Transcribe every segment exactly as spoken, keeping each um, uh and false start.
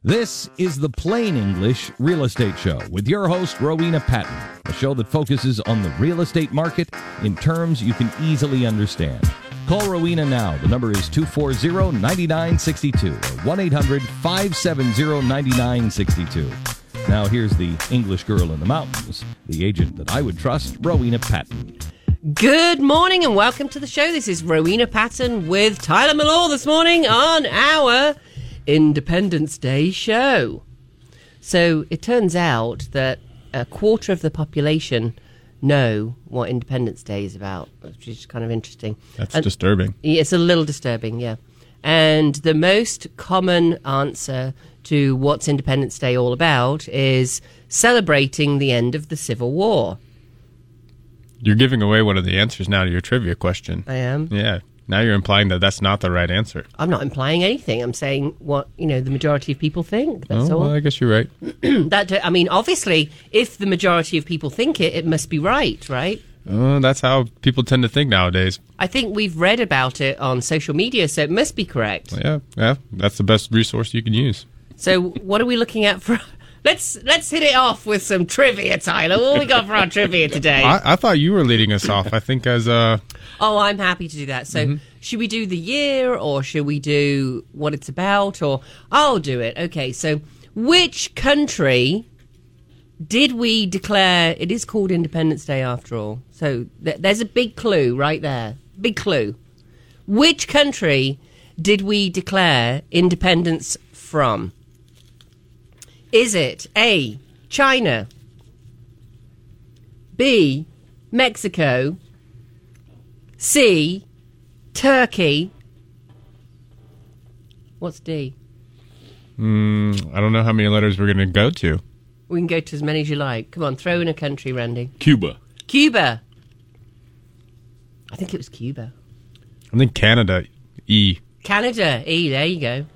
This is the Plain English Real Estate Show with your host, Rowena Patton, a show that focuses on the real estate market in terms you can easily understand. Call Rowena now. The number is two four zero, nine nine six two or one eight hundred, five seven zero, nine nine six two. Now here's the English girl in the mountains, the agent that I would trust, Rowena Patton. Good morning and welcome to the show. This is Rowena Patton with Tyler Malloy this morning on our Independence Day show. So it turns out that a quarter of the population know what Independence Day is about, which is kind of interesting. That's and disturbing. It's a little disturbing, yeah. And the most common answer to what's Independence Day all about is celebrating the end of the Civil War. You're giving away one of the answers now to your trivia question. I am? Yeah. Now you're implying that that's not the right answer. I'm not implying anything. I'm saying what, you know, the majority of people think. That's oh, all. Well, I guess you're right. that, I mean, obviously, if the majority of people think it, it must be right, right? Uh, that's how people tend to think nowadays. I think we've read about it on social media, so it must be correct. Yeah, yeah. That's the best resource you can use. So what are we looking at for... Let's let's hit it off with some trivia, Tyler. What have we got for our trivia today? I, I thought you were leading us off. I think as uh Oh, I'm happy to do that. So mm-hmm. Should we do the year or should we do what it's about? Or I'll do it. Okay, so which country did we declare... It is called Independence Day after all. So th- there's a big clue right there. Big clue. Which country did we declare independence from? Is it A, China, B, Mexico, C, Turkey? What's D? Mm, I don't know how many letters we're going to go to. We can go to as many as you like. Come on, throw in a country, Randy. Cuba. Cuba. I think it was Cuba. I think Canada, E. Canada, E, there you go.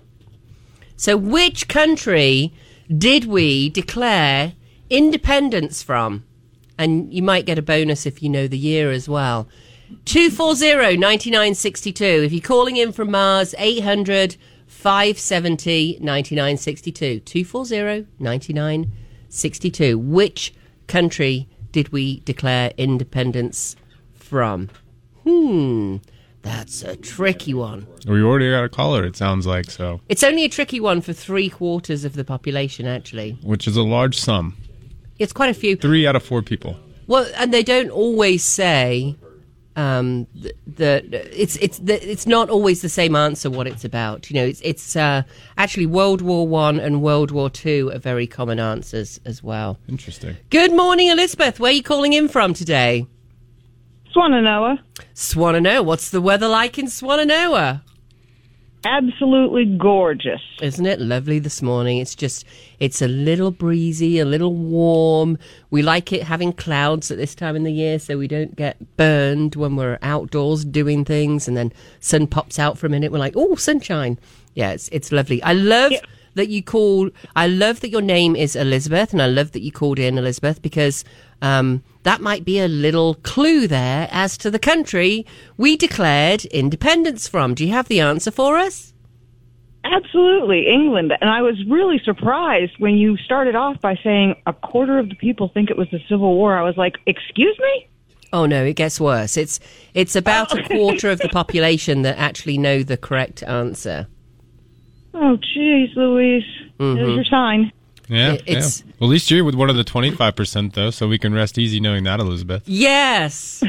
So which country did we declare independence from? And you might get a bonus if you know the year as well. two four zero, nine nine six two. If you're calling in from Mars, eight hundred, five seven zero, nine nine six two. two four zero, nine nine six two. Which country did we declare independence from? Hmm... That's a tricky one. We already got a caller, it sounds like, so. It's only a tricky one for three quarters of the population, actually. Which is a large sum. It's quite a few. Three out of four people. Well, and they don't always say um, that it's it's the, it's not always the same answer what it's about. You know, it's it's uh, actually World War One and World War Two are very common answers as well. Interesting. Good morning, Elizabeth. Where are you calling in from today? Swannanoa. Swannanoa. What's the weather like in Swannanoa? Absolutely gorgeous. Isn't it lovely this morning? It's just, it's a little breezy, a little warm. We like it having clouds at this time in the year so we don't get burned when we're outdoors doing things and then sun pops out for a minute. We're like, oh, sunshine. Yeah, it's, it's lovely. I love... Yeah. That you call, I love that your name is Elizabeth, and I love that you called in Elizabeth because um, that might be a little clue there as to the country we declared independence from. Do you have the answer for us? Absolutely, England. And I was really surprised when you started off by saying a quarter of the people think it was the Civil War. I was like, excuse me? Oh, no, it gets worse. It's, it's about a quarter of the population that actually know the correct answer. Oh, jeez, Louise. Mm-hmm. There's your sign. Yeah, it's, yeah. Well, at least you're with one of the twenty-five percent, though, so we can rest easy knowing that, Elizabeth. Yes.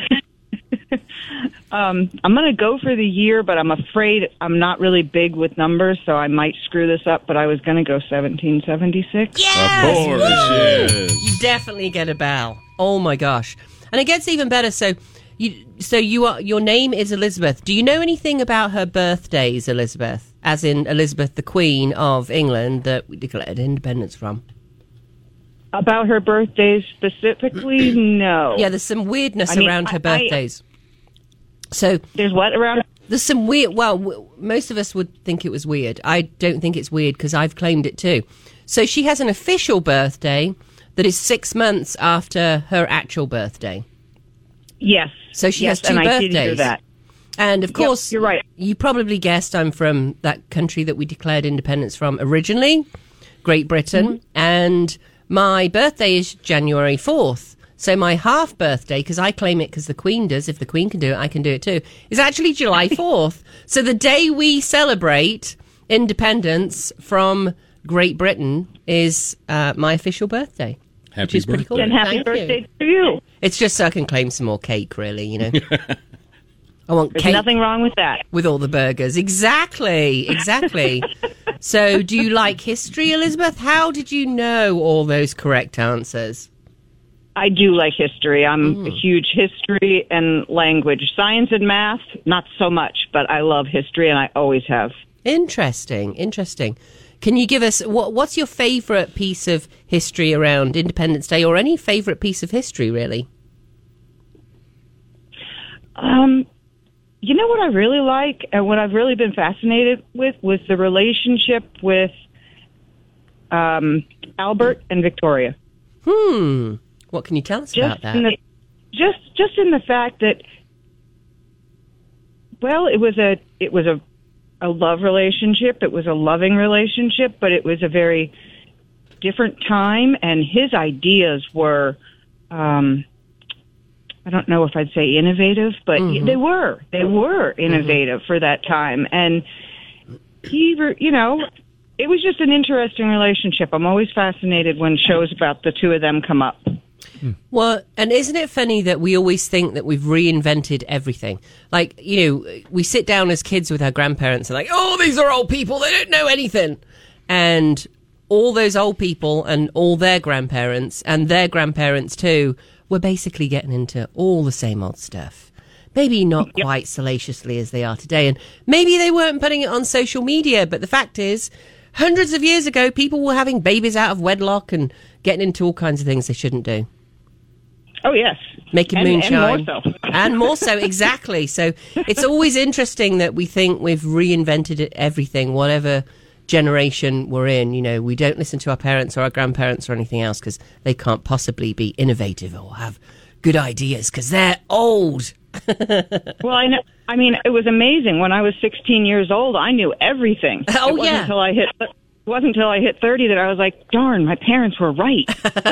um, I'm going to go for the year, but I'm afraid I'm not really big with numbers, so I might screw this up, but I was going to go seventeen seventy-six. Yes! Of course, yes. You definitely get a bell. Oh, my gosh. And it gets even better, so... You, so you are, your name is Elizabeth. Do you know anything about her birthdays, Elizabeth? As in Elizabeth, the Queen of England, that we declared independence from? About her birthdays specifically, no. Yeah, there's some weirdness I mean, around her I, birthdays. I, so there's what around? There's some weird... Well, w- most of us would think it was weird. I don't think it's weird because I've claimed it too. So she has an official birthday that is six months after her actual birthday. Yes. So she yes, has two and birthdays. I did hear that. And, of course, yep, you're right. You probably guessed I'm from that country that we declared independence from originally, Great Britain. Mm-hmm. And my birthday is January fourth. So my half birthday, because I claim it because the Queen does, if the Queen can do it, I can do it too, is actually July fourth. So the day we celebrate independence from Great Britain is uh, my official birthday. Happy which is birthday. Pretty cool. And happy Thank birthday you. to you. It's just so I can claim some more cake, really, you know. I want There's cake nothing wrong with that. with all the burgers. Exactly, exactly. So do you like history, Elizabeth? How did you know all those correct answers? I do like history. I'm Mm. a huge history and language. Science and math, not so much, but I love history, and I always have. Interesting, interesting. Can you give us, what, what's your favourite piece of history around Independence Day, or any favourite piece of history, really? Um, you know what I really like, and what I've really been fascinated with, was the relationship with um, Albert and Victoria. Hmm. What can you tell us Just about that? in the, just, just in the fact that, well, it was a, it was a, a love relationship. It was a loving relationship, but it was a very different time, and his ideas were, um, I don't know if I'd say innovative, but Mm-hmm. they were. They were innovative mm-hmm. for that time. And he, you know, it was just an interesting relationship. I'm always fascinated when shows about the two of them come up. Well, and isn't it funny that we always think that we've reinvented everything? Like, you know, we sit down as kids with our grandparents and like, oh, these are old people, they don't know anything. And all those old people and all their grandparents and their grandparents too were basically getting into all the same old stuff. Maybe not Yep. quite salaciously as they are today. And maybe they weren't putting it on social media. But the fact is, hundreds of years ago, people were having babies out of wedlock and getting into all kinds of things they shouldn't do. Oh, yes. Making and, moonshine. And more so. And more so, exactly. So it's always interesting that we think we've reinvented it, everything, whatever generation we're in. You know, we don't listen to our parents or our grandparents or anything else because they can't possibly be innovative or have good ideas because they're old. Well, I know. I mean, it was amazing. When I was sixteen years old, I knew everything. Oh, it wasn't yeah. Until I hit, it wasn't until I hit thirty that I was like, darn, my parents were right.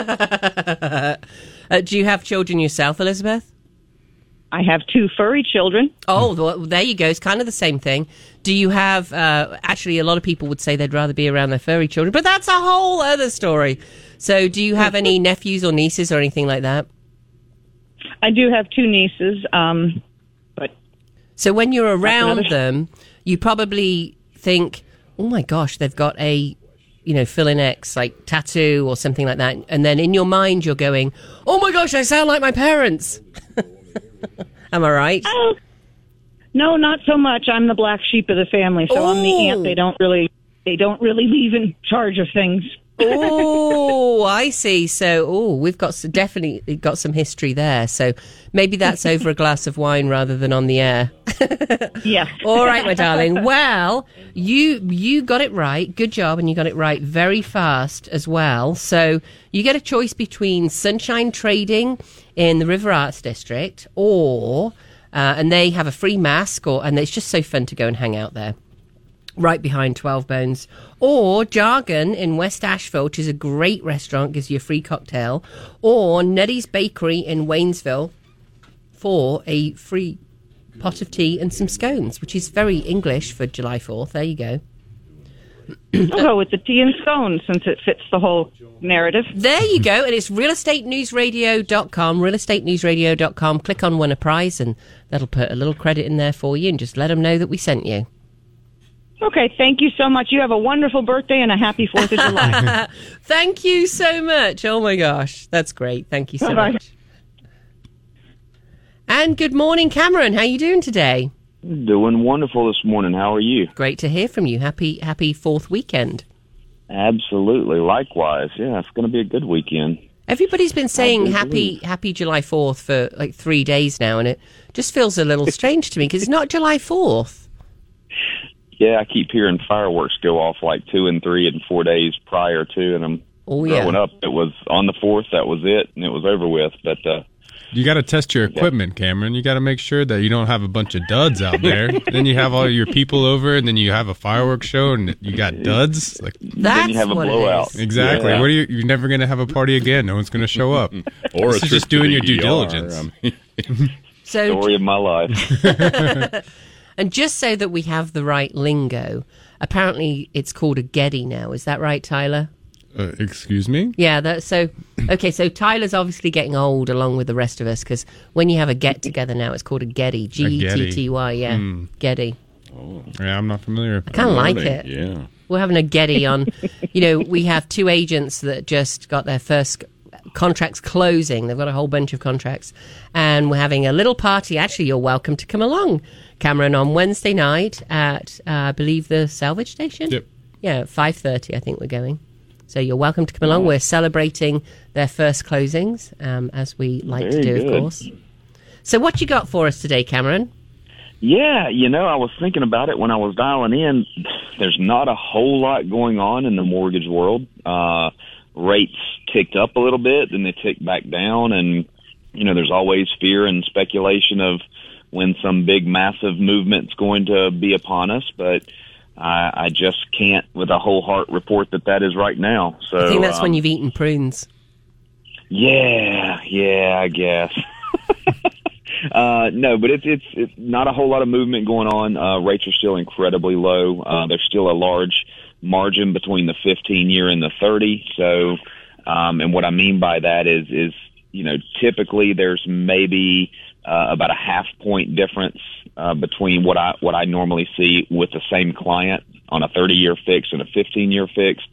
Uh, do you have children yourself, Elizabeth? I have two furry children. Oh, well, there you go. It's kind of the same thing. Do you have, uh, actually, a lot of people would say they'd rather be around their furry children, but that's a whole other story. So do you have any nephews or nieces or anything like that? I do have two nieces, um, but... So when you're around another- them, you probably think, oh my gosh, they've got a, you know, fill in X, like tattoo or something like that. And then in your mind, you're going, oh my gosh, I sound like my parents. Am I right? Oh, no, not so much. I'm the black sheep of the family, so I'm the aunt. They don't really, they don't really leave in charge of things. Oh, I see. So, oh, we've got some, definitely got some history there. So maybe that's over a glass of wine rather than on the air. Yes. All right, my darling. Well, you you got it right. Good job, and you got it right very fast as well. So you get a choice between Sunshine Trading in the River Arts District, or uh, and they have a free mask, or and it's just so fun to go and hang out there, right behind twelve Bones, or Jargon in West Asheville, which is a great restaurant, gives you a free cocktail, or Nutty's Bakery in Waynesville for a free pot of tea and some scones, which is very English for July fourth. There you go. I'll go with the tea and scones since it fits the whole narrative. There you go. And it's real estate news radio dot com, real estate news radio dot com. Click on Win a Prize, and that'll put a little credit in there for you, and just let them know that we sent you. Okay, thank you so much. You have a wonderful birthday and a happy fourth of July. Thank you so much. Oh, my gosh. That's great. Thank you so Bye-bye. much. And good morning, Cameron. How are you doing today? Doing wonderful this morning. How are you? Great to hear from you. Happy happy fourth weekend. Absolutely. Likewise. Yeah, it's going to be a good weekend. Everybody's been saying do happy believe. happy July fourth for like three days now, and it just feels a little strange to me because it's not July fourth. Yeah, I keep hearing fireworks go off like two and three and four days prior to, and I'm Oh, yeah. growing up, it was on the fourth, that was it, and it was over with. But uh, You got to test your equipment, Cameron. You got to make sure that you don't have a bunch of duds out there. Then you have all your people over, and then you have a fireworks show, and you got duds. Like That's then you have a what blowout. it is. exactly. Yeah. What are you? You're never going to have a party again. No one's going to show up. Or This a is trip just to doing the your due E R. diligence. I mean, So, Story of my life. and just so that we have the right lingo, apparently it's called a Geddy now. Is that right, Tyler? Uh, excuse me? Yeah, that, so, okay, so Tyler's obviously getting old along with the rest of us, because when you have a get-together now, it's called a Geddy. G E T T Y, yeah, Hmm. Geddy. Yeah, I'm not familiar. I kind of like morning, it. Yeah. We're having a Geddy on. You know, we have two agents that just got their first contracts closing. They've got a whole bunch of contracts. And we're having a little party. Actually, you're welcome to come along, Cameron, on Wednesday night at, uh, I believe, the Salvage Station? Yep. Yeah, five thirty, I think we're going. So you're welcome to come along. We're celebrating their first closings, um, as we like Very to do, good. of course. So what you got for us today, Cameron? Yeah, you know, I was thinking about it when I was dialing in. There's not a whole lot going on in the mortgage world. Uh, rates ticked up a little bit, then they ticked back down, and, you know, there's always fear and speculation of when some big, massive movement's going to be upon us, but I, I just can't, with a whole heart, report that that is right now. So I think that's um, when you've eaten prunes. Yeah, yeah, I guess. uh, no, but it's, it's it's not a whole lot of movement going on. Uh, rates are still incredibly low. Uh, there's still a large margin between the fifteen year and the thirty. So, um, and what I mean by that is, is you know, typically there's maybe uh, about a half point difference uh, between what I what I normally see with the same client on a thirty year fix and a fifteen year fix.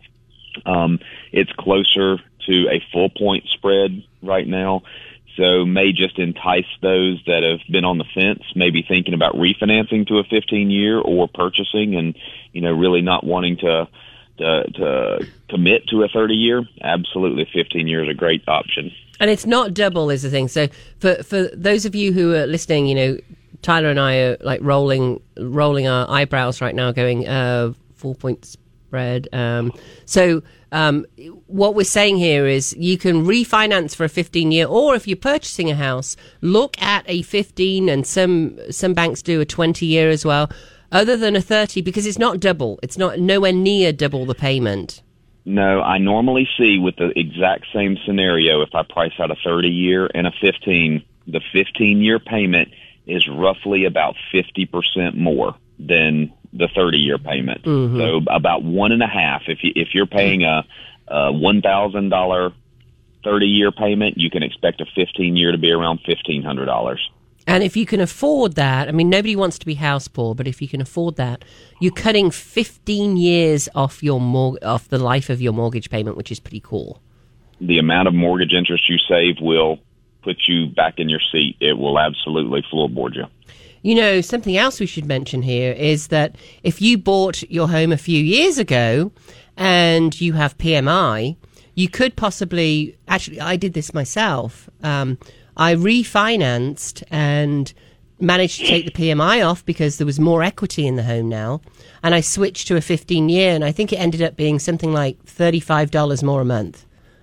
Um, it's closer to a full point spread right now. So may just entice those that have been on the fence, maybe thinking about refinancing to a fifteen year or purchasing and, you know, really not wanting to, to, to commit to a thirty year. Absolutely. fifteen years is a great option. And it's not double is the thing. So for, for those of you who are listening, you know, Tyler and I are like rolling, rolling our eyebrows right now going, uh, full point spread. Um, so, Um, what we're saying here is you can refinance for a fifteen year, or if you're purchasing a house, look at a fifteen, and some some banks do a twenty year as well, other than a thirty, because it's not double. It's not nowhere near double the payment. No, I normally see with the exact same scenario, if I price out a thirty year and a fifteen, the fifteen year payment is roughly about fifty percent more than the thirty year payment. Mm-hmm. So about one and a half. If you, if you're paying a, a one thousand dollars thirty year payment, you can expect a fifteen year to be around fifteen hundred dollars. And if you can afford that, I mean, nobody wants to be house poor, but if you can afford that, you're cutting fifteen years off your mor- off the life of your mortgage payment, which is pretty cool. The amount of mortgage interest you save will put you back in your seat. It will absolutely floorboard you. You know, something else we should mention here is that if you bought your home a few years ago and you have P M I, you could possibly, actually, I did this myself. Um, I refinanced and managed to take the P M I off because there was more equity in the home now. And I switched to a fifteen year, and I think it ended up being something like thirty-five dollars more a month.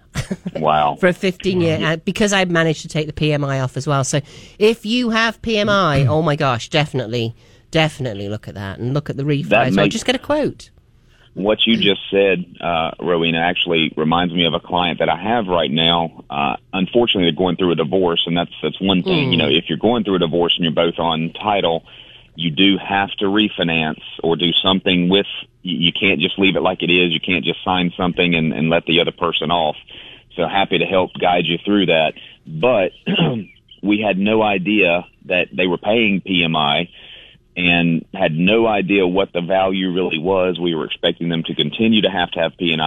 Wow. For a fifteen year, uh, because I managed to take the P M I off as well. So if you have P M I, oh my gosh, definitely, definitely look at that and look at the refi That as well. makes- Just get a quote. What you just said, uh, Rowena, actually reminds me of a client that I have right now. Uh, unfortunately, they're going through a divorce, and that's that's one thing. Mm. You know, if you're going through a divorce and you're both on title, you do have to refinance or do something with. You, you can't just leave it like it is. You can't just sign something and, and let the other person off. So happy to help guide you through that. But we had no idea that they were paying P M I and had no idea what the value really was. We were expecting them to continue to have to have P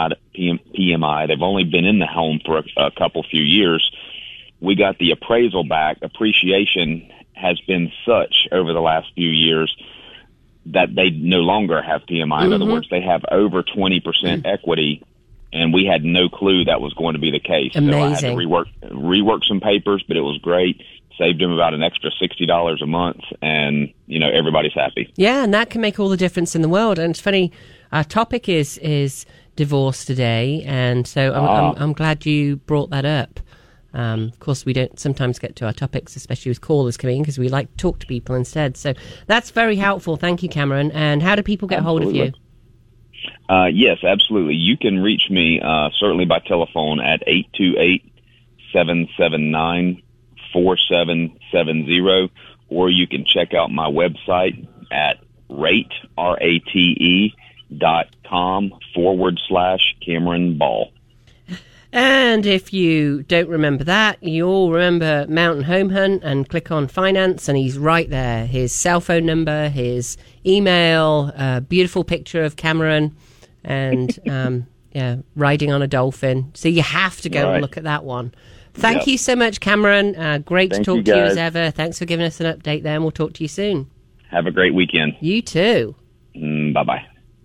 M I. They've only been in the home for a, a couple few years. We got the appraisal back. Appreciation has been such over the last few years that they no longer have P M I. In mm-hmm. other words, they have over twenty percent mm-hmm. equity, and we had no clue that was going to be the case. Amazing. So I had to rework, rework some papers, but it was great. Saved him about an extra sixty dollars a month, and, you know, everybody's happy. Yeah, and that can make all the difference in the world. And it's funny, our topic is is divorce today, and so I'm, ah. I'm, I'm glad you brought that up. Um, of course, we don't sometimes get to our topics, especially with callers coming in, because we like to talk to people instead. So that's very helpful. Thank you, Cameron. And how do people get Absolutely. hold of you? Uh, yes, absolutely. You can reach me uh, certainly by telephone at eight two eight, seven seven nine, four seven seven zero, or you can check out my website at rate, R A T E, dot com forward slash Cameron Ball. And if you don't remember that, you all remember Mountain Home Hunt and click on finance, and he's right there. His cell phone number, his email, a beautiful picture of Cameron, and um, yeah, riding on a dolphin. So you have to go right. and look at that one. Thank Yep. you so much, Cameron. Uh, great Thank to talk you, to you guys. as ever. Thanks for giving us an update there, and we'll talk to you soon. Have a great weekend. You too. Mm, bye-bye.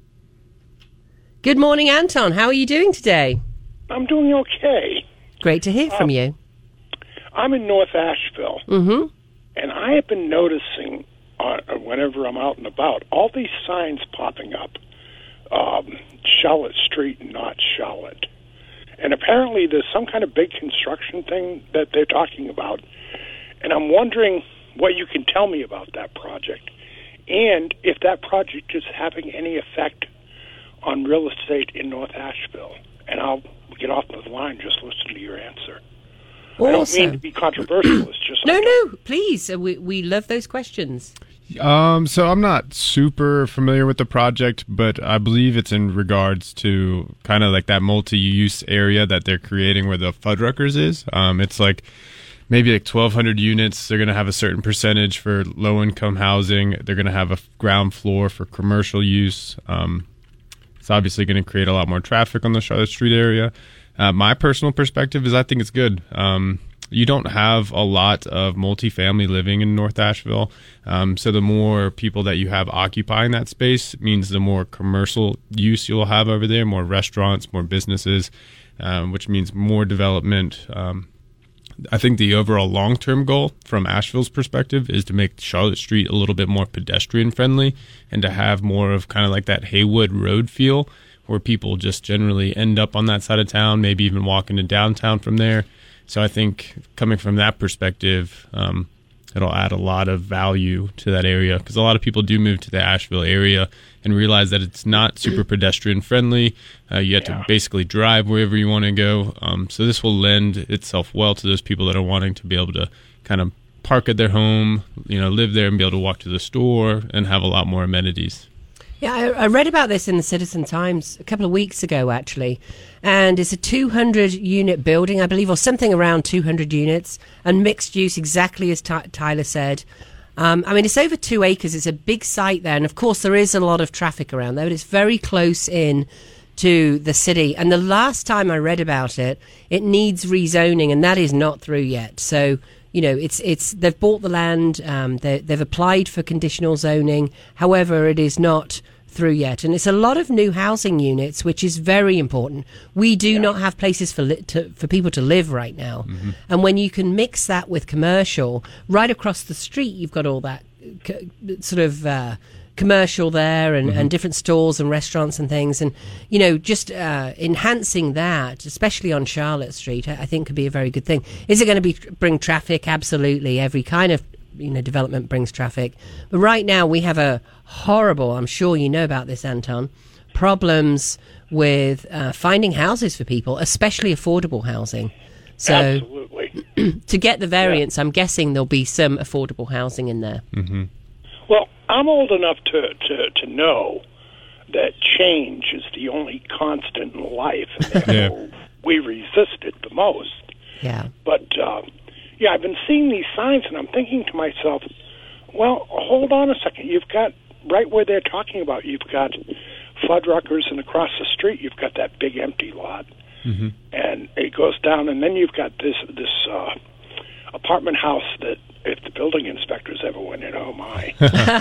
Good morning, Anton. How are you doing today? I'm doing okay. Great to hear from you. I'm in North Asheville, Mm-hmm. and I have been noticing, uh, whenever I'm out and about, all these signs popping up. Um, Charlotte Street, not Charlotte. And apparently there's some kind of big construction thing that they're talking about. And I'm wondering what you can tell me about that project, and if that project is having any effect on real estate in North Asheville. And I'll get off the line, just listen to your answer. I don't mean to be controversial. It's just No, like no, please. Uh, We, we love those questions. Um, so I'm not super familiar with the project, but I believe it's in regards to kind of like that multi-use area that they're creating where the Fuddruckers is. Um, it's like maybe like twelve hundred units. They're going to have a certain percentage for low-income housing. They're going to have a ground floor for commercial use. Um, it's obviously going to create a lot more traffic on the Charlotte Street area. Uh, my personal perspective is I think it's good. Um, you don't have a lot of multifamily living in North Asheville. Um, so the more people that you have occupying that space means the more commercial use you'll have over there, more restaurants, more businesses, um, which means more development. Um, I think the overall long-term goal from Asheville's perspective is to make Charlotte Street a little bit more pedestrian-friendly and to have more of kind of like that Haywood Road feel where people just generally end up on that side of town, maybe even walk into downtown from there. So I think coming from that perspective, um, it'll add a lot of value to that area because a lot of people do move to the Asheville area and realize that it's not super pedestrian friendly. Uh, you have Yeah. to basically drive wherever you want to go. Um, so this will lend itself well to those people that are wanting to be able to kind of park at their home, you know, live there and be able to walk to the store and have a lot more amenities. Yeah, I, I read about this in the Citizen Times a couple of weeks ago, actually. And it's a two hundred unit building, I believe, or something around two hundred units, and mixed use, exactly as Ty- Tyler said. Um, I mean, it's over two acres. It's a big site there. And of course, there is a lot of traffic around there, but it's very close in to the city. And the last time I read about it, it needs rezoning, and that is not through yet. So, you know, it's it's they've bought the land, um, they, they've applied for conditional zoning. However, it is not through yet, and it's a lot of new housing units, which is very important. We do yeah. not have places for li- to, for people to live right now, mm-hmm. and when you can mix that with commercial, right across the street, you've got all that c- sort of uh, commercial there, and, mm-hmm. and different stores and restaurants and things, and you know, just uh, enhancing that, especially on Charlotte Street, I think could be a very good thing. Is it going to be bring traffic? Absolutely, every kind of you know development brings traffic, but right now we have a horrible, I'm sure you know about this, Anton, problems with uh, finding houses for people, especially affordable housing. So absolutely. To get the variance, yeah. I'm guessing there'll be some affordable housing in there. Mm-hmm. Well, I'm old enough to, to, to know that change is the only constant in life, and therefore yeah. we resist it the most. Yeah. But, uh, yeah, I've been seeing these signs, and I'm thinking to myself, well, hold on a second. You've got, right where they're talking about, you've got Fuddruckers, and across the street you've got that big empty lot. Mm-hmm. And it goes down, and then you've got this this uh, apartment house that if the building inspectors ever went in, oh my.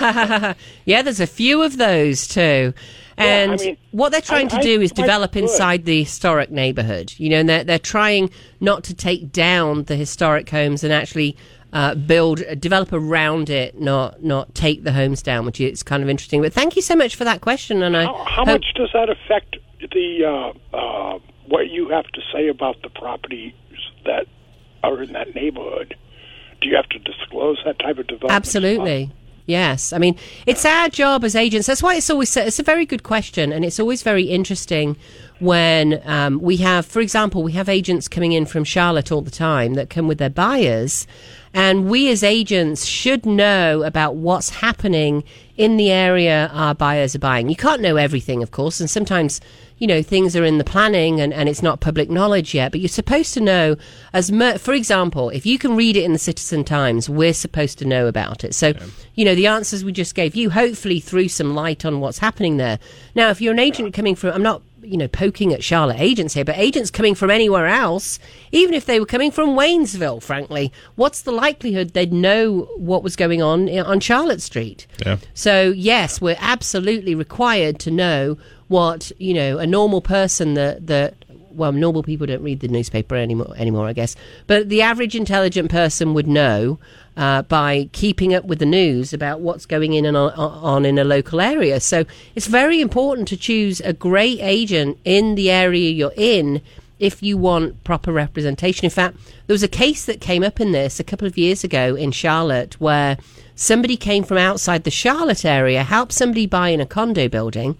Yeah, there's a few of those too. And yeah, I mean, what they're trying I, to do I, is develop I, inside the historic neighborhood. You know, and they're, they're trying not to take down the historic homes and actually uh, build, uh, develop around it, not not take the homes down, which is kind of interesting. But thank you so much for that question. And I How, how hope- much does that affect the uh, uh, what you have to say about the properties that are in that neighborhood, do you have to disclose that type of development? Absolutely. Yes. I mean, it's our job as agents. That's why it's always, it's a very good question, and it's always very interesting when um, we have, for example, we have agents coming in from Charlotte all the time that come with their buyers, and we as agents should know about what's happening in the area our buyers are buying. You can't know everything, of course, and sometimes, you know, things are in the planning and, and it's not public knowledge yet, but you're supposed to know as much. For example, if you can read it in the Citizen Times, we're supposed to know about it. So, yeah. you know, the answers we just gave you hopefully threw some light on what's happening there. Now, if you're an agent coming from, I'm not, you know, poking at Charlotte agents here, but agents coming from anywhere else, even if they were coming from Waynesville, frankly, what's the likelihood they'd know what was going on on Charlotte Street? Yeah. So, yes, we're absolutely required to know what, you know, a normal person that, that well, normal people don't read the newspaper anymore, anymore, I guess, but the average intelligent person would know uh, by keeping up with the news about what's going in and on, on in a local area. So it's very important to choose a great agent in the area you're in if you want proper representation. In fact, there was a case that came up in this a couple of years ago in Charlotte where somebody came from outside the Charlotte area, helped somebody buy in a condo building,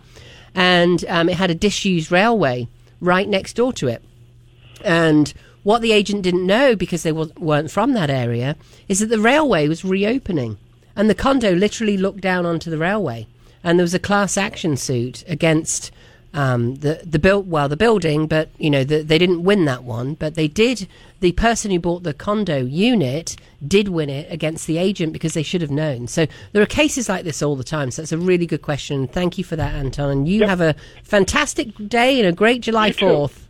and um, it had a disused railway right next door to it. And what the agent didn't know, because they was, weren't from that area, is that the railway was reopening. And the condo literally looked down onto the railway. And there was a class action suit against um, the, the, built, well, the building, but, you know, the, they didn't win that one. But they did, the person who bought the condo unit did win it against the agent because they should have known. So there are cases like this all the time. So that's a really good question. Thank you for that, Anton. And you yep. have a fantastic day and a great July fourth.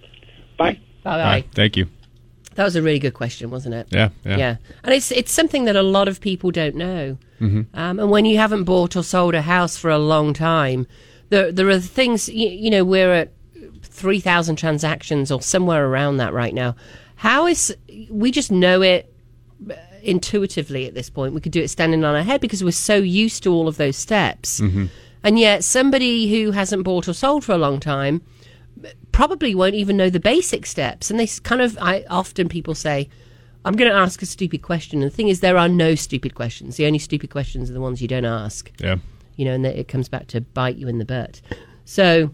Bye. Bye-bye. Bye. Thank you. That was a really good question, wasn't it? Yeah, yeah. Yeah. And it's it's something that a lot of people don't know. Mm-hmm. Um, and when you haven't bought or sold a house for a long time, there, there are things, you, you know, we're at three thousand transactions or somewhere around that right now. How is, we just know it intuitively at this point. We could do it standing on our head because we're so used to all of those steps. Mm-hmm. And yet somebody who hasn't bought or sold for a long time probably won't even know the basic steps. And they kind of, I often people say, I'm going to ask a stupid question. And the thing is, there are no stupid questions. The only stupid questions are the ones you don't ask. Yeah. You know, and it comes back to bite you in the butt. So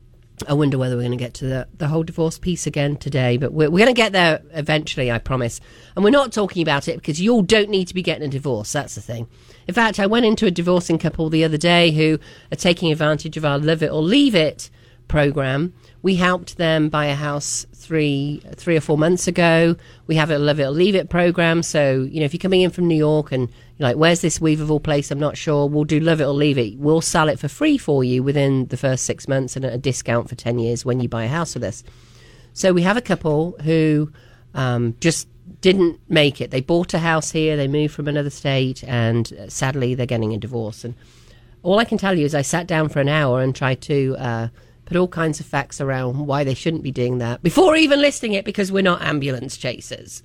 I wonder whether we're going to get to the, the whole divorce piece again today. But we're, we're going to get there eventually, I promise. And we're not talking about it because you all don't need to be getting a divorce. That's the thing. In fact, I went into a divorcing couple the other day who are taking advantage of our Love It or Leave It program. We helped them buy a house three three or four months ago. We have a Love It or Leave It program. So, you know, if you're coming in from New York and you're like, where's this Weaverville place? I'm not sure. We'll do Love It or Leave It. We'll sell it for free for you within the first six months and at a discount for ten years when you buy a house with us. So we have a couple who um, just didn't make it. They bought a house here. They moved from another state, and uh, sadly, they're getting a divorce. And all I can tell you is I sat down for an hour and tried to uh, put all kinds of facts around why they shouldn't be doing that before even listing it, because we're not ambulance chasers.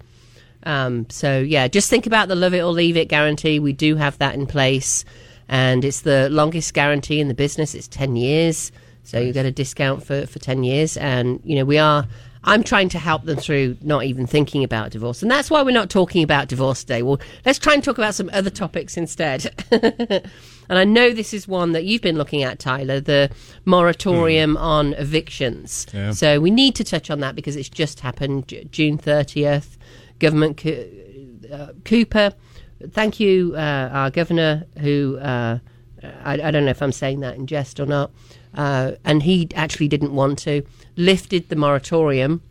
Um, so, yeah, just think about the Love It or Leave It guarantee. We do have that in place, and it's the longest guarantee in the business. It's ten years, so you get a discount for, for ten years. And, you know, we are... I'm trying to help them through not even thinking about divorce. And that's why we're not talking about divorce today. Well, let's try and talk about some other topics instead. And I know this is one that you've been looking at, Tyler, the moratorium mm. on evictions. Yeah. So we need to touch on that because it's just happened J- June thirtieth. Government Co- uh, Cooper, thank you, uh, our governor, who, uh, I, I don't know if I'm saying that in jest or not, uh, and he actually didn't want to, lifted the moratorium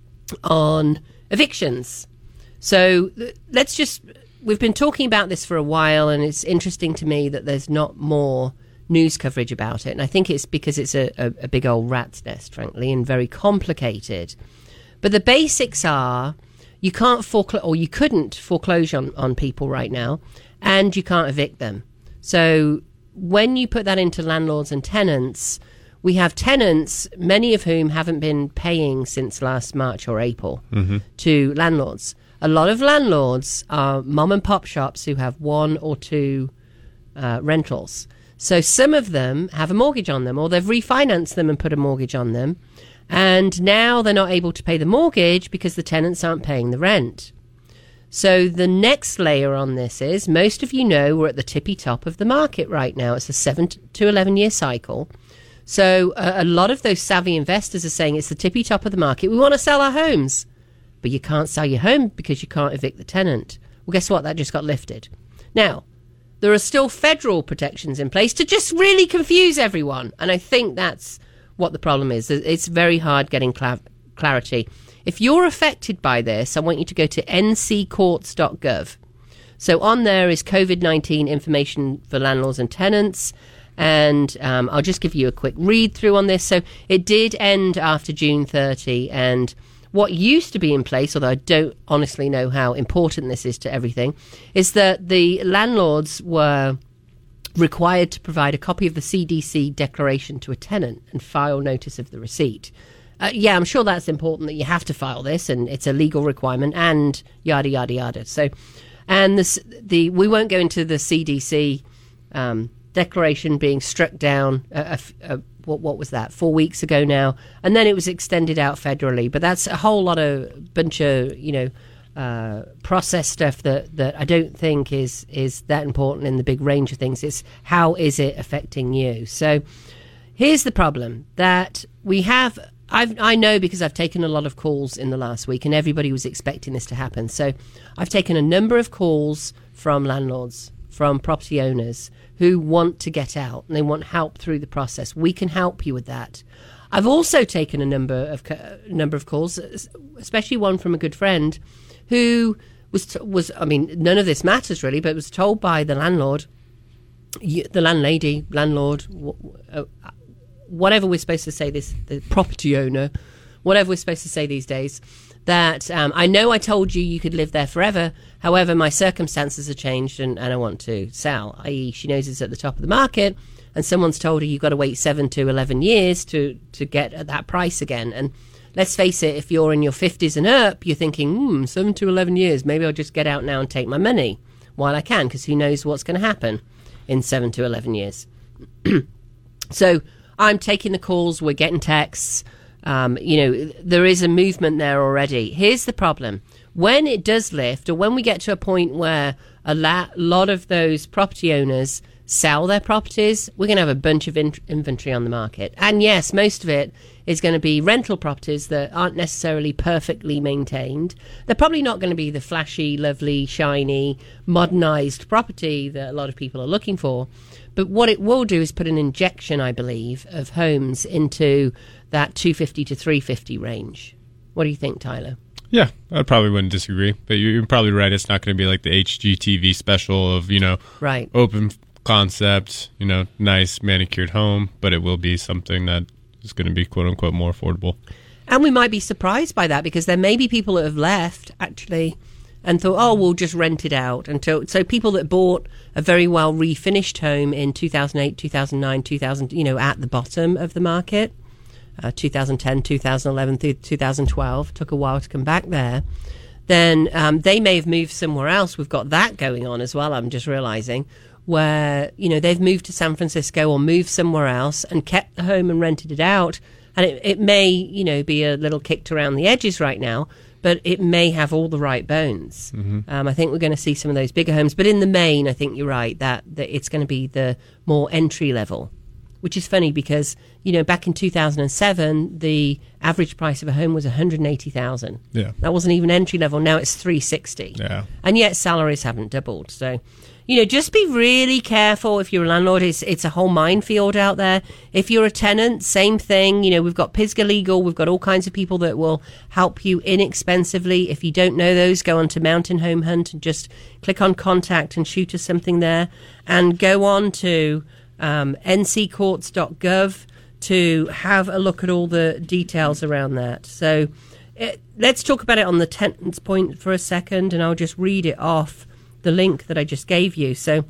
on evictions. So let's just, we've been talking about this for a while, and it's interesting to me that there's not more news coverage about it. And I think it's because it's a, a, a big old rat's nest, frankly, and very complicated. But the basics are, you can't foreclose, or you couldn't foreclose on, on people right now, and you can't evict them. So when you put that into landlords and tenants, we have tenants, many of whom haven't been paying since last March or April mm-hmm. to landlords. A lot of landlords are mom and pop shops who have one or two uh, rentals. So some of them have a mortgage on them, or they've refinanced them and put a mortgage on them. And now they're not able to pay the mortgage because the tenants aren't paying the rent. So the next layer on this is, most of you know we're at the tippy top of the market right now. It's a seven to eleven year cycle. So uh, a lot of those savvy investors are saying it's the tippy top of the market. We want to sell our homes. But you can't sell your home because you can't evict the tenant. Well, guess what? That just got lifted. Now, there are still federal protections in place to just really confuse everyone. And I think that's what the problem is. It's very hard getting cl- clarity. If you're affected by this, I want you to go to n c courts dot gov. So on there is COVID nineteen information for landlords and tenants. And um, I'll just give you a quick read through on this. So it did end after June thirtieth, and what used to be in place, although I don't honestly know how important this is to everything, is that the landlords were required to provide a copy of the C D C declaration to a tenant and file notice of the receipt. Uh, yeah, I'm sure that's important that you have to file this, and it's a legal requirement, and yada, yada, yada. So, and this, the we won't go into the C D C um, declaration being struck down a, a, a What, what was that, four weeks ago now, and then it was extended out federally. But that's a whole lot of bunch of, you know, uh, process stuff that, that I don't think is is that important in the big range of things. It's how is it affecting you? So here's the problem that we have. I've, I know because I've taken a lot of calls in the last week, and everybody was expecting this to happen. So I've taken a number of calls from landlords, from property owners who want to get out and they want help through the process. We can help you with that. I've also taken a number of a number of calls, especially one from a good friend who was was I mean none of this matters really, but was told by the landlord, the landlady, landlord, whatever we're supposed to say, this the property owner, whatever we're supposed to say these days, that um, I know I told you you could live there forever. However, my circumstances have changed and, and I want to sell, that is she knows it's at the top of the market and someone's told her you've got to wait seven to eleven years to, to get at that price again. And let's face it, if you're in your fifties and up, you're thinking, hmm, seven to eleven years, maybe I'll just get out now and take my money while I can, because who knows what's going to happen in seven to eleven years. So I'm taking the calls, we're getting texts. Um, you know, there is a movement there already. Here's the problem. When it does lift, or when we get to a point where a la- lot of those property owners sell their properties, we're going to have a bunch of in- inventory on the market. And yes, most of it is going to be rental properties that aren't necessarily perfectly maintained. They're probably not going to be the flashy, lovely, shiny, modernized property that a lot of people are looking for. But what it will do is put an injection, I believe, of homes into that two fifty to three fifty range. What do you think, Tyler? Yeah, I probably wouldn't disagree. But you're probably right. It's not going to be like the H G T V special of, you know, right. open concept, you know, nice manicured home. But it will be something that is going to be, quote unquote, more affordable. And we might be surprised by that, because there may be people that have left, actually, and thought, oh, we'll just rent it out. Until so people that bought a very well refinished home in two thousand eight, two thousand nine, two thousand, you know, at the bottom of the market, uh, two thousand ten, two thousand eleven, two thousand twelve, took a while to come back there. Then um, they may have moved somewhere else. We've got that going on as well, I'm just realizing, where, you know, they've moved to San Francisco or moved somewhere else and kept the home and rented it out. And it, it may, you know, be a little kicked around the edges right now, but it may have all the right bones. Mm-hmm. Um, I think we're going to see some of those bigger homes. But in the main, I think you're right, that, that it's going to be the more entry level, which is funny because, you know, back in two thousand seven, the average price of a home was one hundred eighty thousand dollars. Yeah. That wasn't even entry level. Now it's three hundred sixty thousand dollars. Yeah. And yet salaries haven't doubled. So, you know, just be really careful if you're a landlord. It's, it's a whole minefield out there. If you're a tenant, same thing. You know, we've got Pisgah Legal. We've got all kinds of people that will help you inexpensively. If you don't know those, go on to Mountain Home Hunt and just click on contact and shoot us something there. And go on to um, n c courts dot gov to have a look at all the details around that. So it, let's talk about it on the tenant's point for a second, and I'll just read it off the link that I just gave you. So,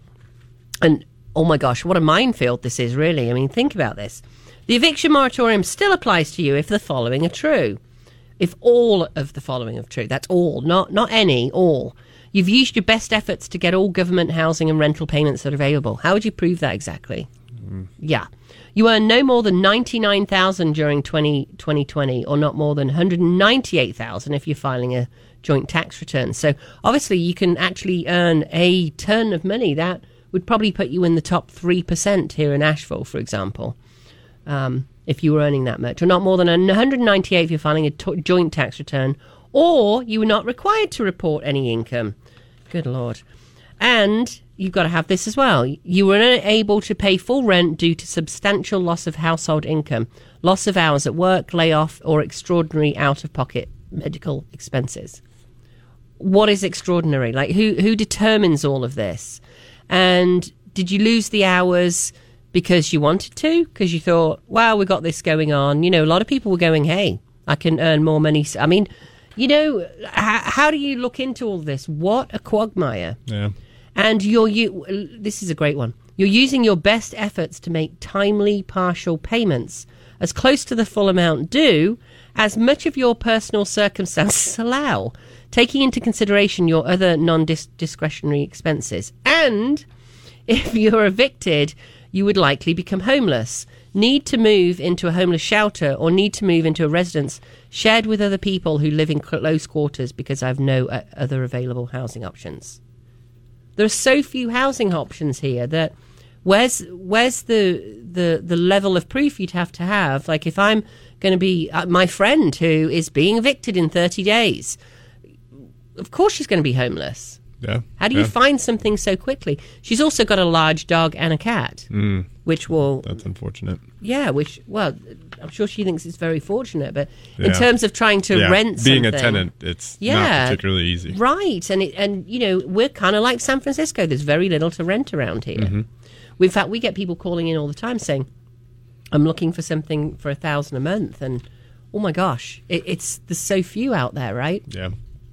and oh my gosh, what a minefield this is, really. I mean, think about this. The eviction moratorium still applies to you if the following are true. If all of the following are true, that's all, not not any, all. You've used your best efforts to get all government housing and rental payments that are available. How would you prove that exactly? Mm. Yeah. You earn no more than ninety-nine thousand during twenty twenty, or not more than one hundred ninety-eight thousand if you're filing a joint tax return. So obviously you can actually earn a ton of money. That would probably put you in the top three percent here in Asheville, for example, um, if you were earning that much. Or not more than one hundred ninety-eight if you're filing a to- joint tax return, or you were not required to report any income. Good Lord. And you've got to have this as well. You were unable to pay full rent due to substantial loss of household income, loss of hours at work, layoff, or extraordinary out-of-pocket medical expenses. What is extraordinary? Like, who who determines all of this? And did you lose the hours because you wanted to? Because you thought, well, we got this going on. You know, a lot of people were going, hey, I can earn more money. I mean, you know, h- how do you look into all this? What a quagmire. Yeah. And you're you. This is a great one. You're using your best efforts to make timely partial payments as close to the full amount due as much of your personal circumstances allow, taking into consideration your other non-discretionary expenses. And if you're evicted, you would likely become homeless, need to move into a homeless shelter, or need to move into a residence shared with other people who live in close quarters because I have no uh, other available housing options. There are so few housing options here that where's where's the the the level of proof you'd have to have? Like, if I'm going to be uh, my friend who is being evicted in thirty days, of course she's going to be homeless. Yeah. How do yeah. you find something so quickly? She's also got a large dog and a cat, Mm, which will that's unfortunate. yeah, which well, I'm sure she thinks it's very fortunate, but Yeah. in terms of trying to yeah. rent being something, a tenant, it's Yeah. not particularly easy. right? And it, and you know, we're kind of like San Francisco. There's very little to rent around here. Mm-hmm. In fact, we get people calling in all the time saying, "I'm looking for something for a thousand a month," and oh my gosh, it, it's there's so few out there, right? Yeah.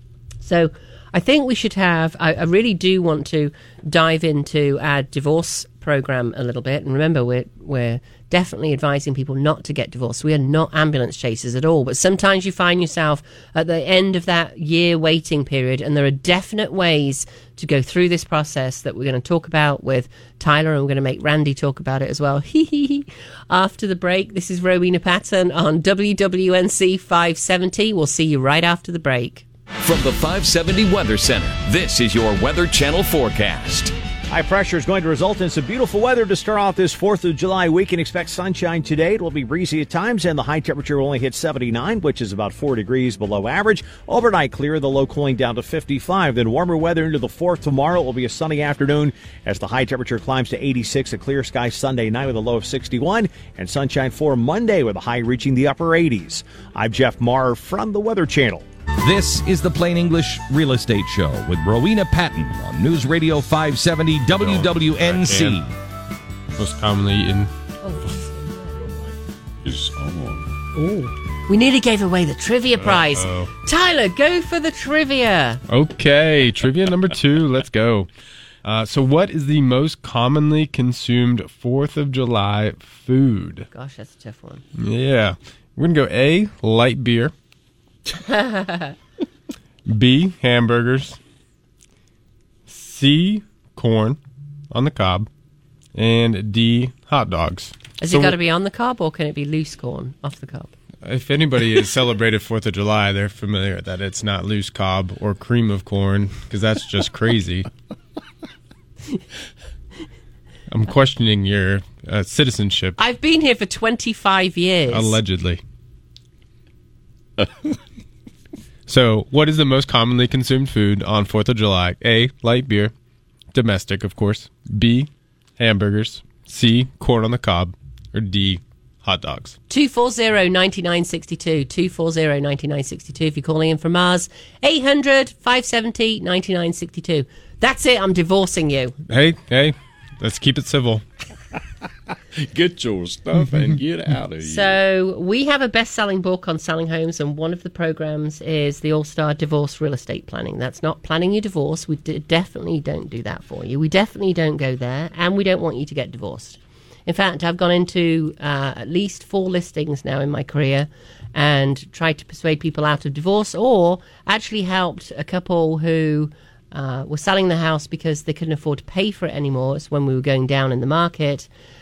So I think we should have, I, I really do want to dive into our divorce program a little bit. And remember, we're, we're definitely advising people not to get divorced. We are not ambulance chasers at all. But sometimes you find yourself at the end of that year waiting period, and there are definite ways to go through this process that we're going to talk about with Tyler, and we're going to make Randy talk about it as well. After the break, this is Rowena Patton on W W N C five seventy. We'll see you right after the break. From the five seventy Weather Center, this is your Weather Channel forecast. High pressure is going to result in some beautiful weather to start off this fourth of July weekend. Expect sunshine today. It will be breezy at times, and the high temperature will only hit seventy-nine, which is about four degrees below average. Overnight clear, the low cooling down to fifty-five. Then warmer weather into the fourth tomorrow. It will be a sunny afternoon as the high temperature climbs to eighty-six. A clear sky Sunday night with a low of sixty-one, and sunshine for Monday with a high reaching the upper eighties. I'm Jeff Maher from the Weather Channel. This is the Plain English Real Estate Show with Rowena Patton on News Radio five seventy W W N C. Most commonly eaten. Is on. Ooh. We nearly gave away the trivia prize. Uh-oh. Tyler, go for the trivia. Okay, trivia number two. Let's go. Uh, so what is the most commonly consumed fourth of July food? Gosh, that's a tough one. Yeah. We're going to go A, light beer. B, hamburgers. C, corn on the cob. And D, hot dogs. Has So it got to be on the cob, or can it be loose corn off the cob? if anybody has celebrated fourth of July, they're familiar that it's not loose cob or cream of corn, because that's just crazy. I'm questioning your uh, citizenship. I've been here for twenty-five years. Allegedly. So, what is the most commonly consumed food on fourth of July? A, light beer. Domestic, of course. B, hamburgers. C, corn on the cob. Or D, hot dogs. two four zero, nine nine six two. two four zero, nine nine six two. If you're calling in from Mars, eight hundred, five seven zero, nine nine six two. That's it. I'm divorcing you. Hey, hey, let's keep it civil. Get your stuff and get out of here. So we have a best-selling book on selling homes, and one of the programs is the All-Star Divorce Real Estate Planning. That's not planning your divorce. We d- definitely don't do that for you. We definitely don't go there, and we don't want you to get divorced. In fact, I've gone into uh, at least four listings now in my career and tried to persuade people out of divorce, or actually helped a couple who uh, were selling the house because they couldn't afford to pay for it anymore. It's when we were going down in the market.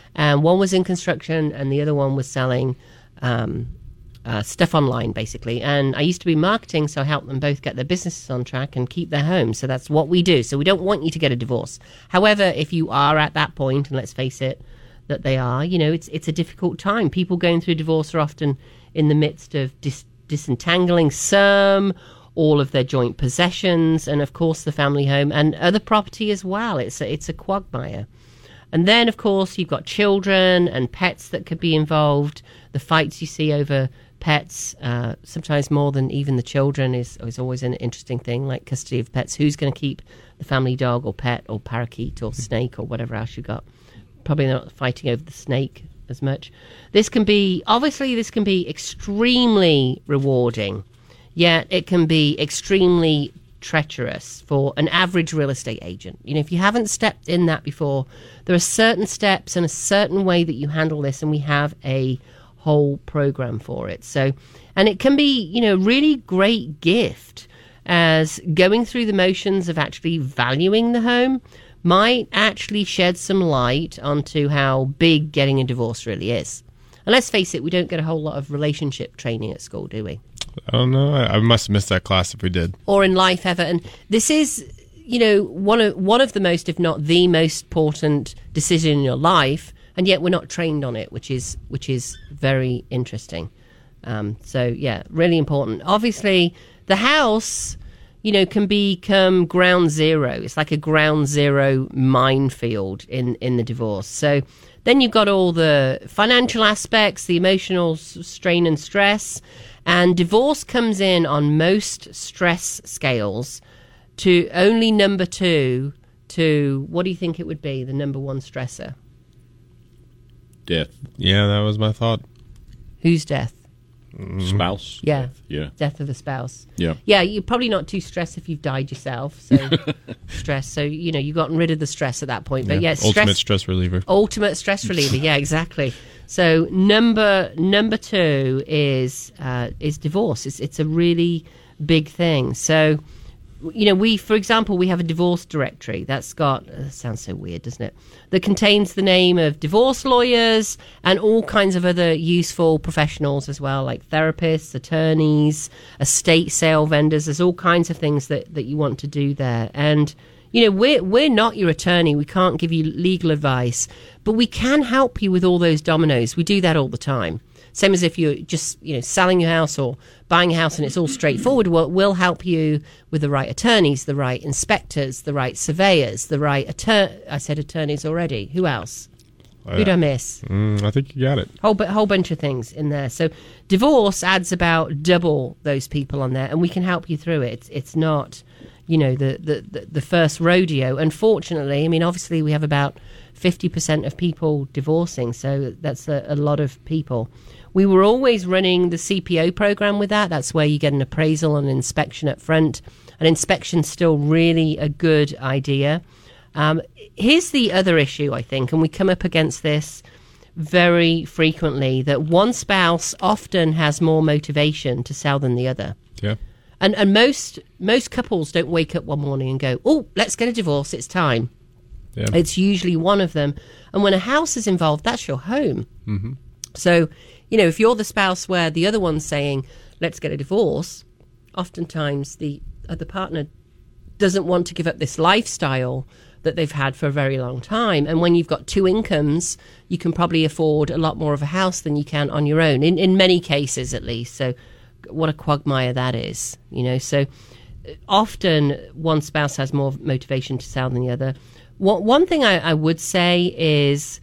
and one was in construction, and the other one was selling um, uh, stuff online, basically. And I used to be marketing, so I helped them both get their businesses on track and keep their homes. So that's what we do. So we don't want you to get a divorce. However, if you are at that point, and let's face it, that they are, you know, it's it's a difficult time. People going through divorce are often in the midst of dis- disentangling some, all of their joint possessions, and of course the family home and other property as well. It's a, it's a quagmire. And then, of course, you've got children and pets that could be involved. The fights you see over pets, uh, sometimes more than even the children, is, is always an interesting thing, like custody of pets. Who's going to keep the family dog or pet or parakeet or snake or whatever else you got? Probably not fighting over the snake as much. This can be, obviously, this can be extremely rewarding, yet it can be extremely treacherous for an average real estate agent. You know, if you haven't stepped in that before, there are certain steps and a certain way that you handle this, and we have a whole program for it. So, and it can be, you know, really great gift as going through the motions of actually valuing the home might actually shed some light onto how big getting a divorce really is. And let's face it, we don't get a whole lot of relationship training at school, do we? I don't know. I, I must have missed that class if we did. Or in life ever. And this is, you know, one of one of the most, if not the most important decision in your life, and yet we're not trained on it, which is which is very interesting. Um, so, yeah, really important. Obviously, the house, you know, can become ground zero. It's like a ground zero minefield in, in the divorce. So then you've got all the financial aspects, the emotional strain and stress, and divorce comes in on most stress scales to only number two to, what do you think it would be, the number one stressor? Death. Yeah, that was my thought. Whose death? Spouse. Yeah. Death. Yeah. Death of a spouse. Yeah. Yeah, you're probably not too stressed if you've died yourself. So stress. So, you know, you've gotten rid of the stress at that point. But yeah, ultimate stress, stress reliever. Ultimate stress reliever. Yeah, exactly. So number number two is uh, is divorce. It's it's a really big thing. So, you know, we, for example, we have a divorce directory that's got, uh, sounds so weird, doesn't it? That contains the name of divorce lawyers and all kinds of other useful professionals as well, like therapists, attorneys, estate sale vendors. There's all kinds of things that, that you want to do there. And, you know, we're, we're not your attorney. We can't give you legal advice, but we can help you with all those dominoes. We do that all the time. Same as if you're just, you know, selling your house or buying a house and it's all straightforward. Well, we'll help you with the right attorneys, the right inspectors, the right surveyors, the right attorney. I said attorneys already. Who else? Uh, Who'd I miss? Mm, I think you got it. Whole, whole bunch of things in there. So divorce adds about double those people on there, and we can help you through it. It's, it's not, you know, the, the, the, the first rodeo. Unfortunately, I mean, obviously we have about fifty percent of people divorcing, so that's a, a lot of people. We were always running the C P O program with that. That's where you get an appraisal and an inspection up front. An inspection's still really a good idea. Um, here's the other issue, I think, and we come up against this very frequently, that one spouse often has more motivation to sell than the other. Yeah. And and most most couples don't wake up one morning and go, oh, let's get a divorce, it's time. Yeah. It's usually one of them. And when a house is involved, that's your home. Mm-hmm. So, you know, if you're the spouse where the other one's saying, let's get a divorce, oftentimes the other partner doesn't want to give up this lifestyle that they've had for a very long time. And when you've got two incomes, you can probably afford a lot more of a house than you can on your own, in, in many cases at least. So what a quagmire that is, you know. So often one spouse has more motivation to sell than the other. What, one thing I, I would say is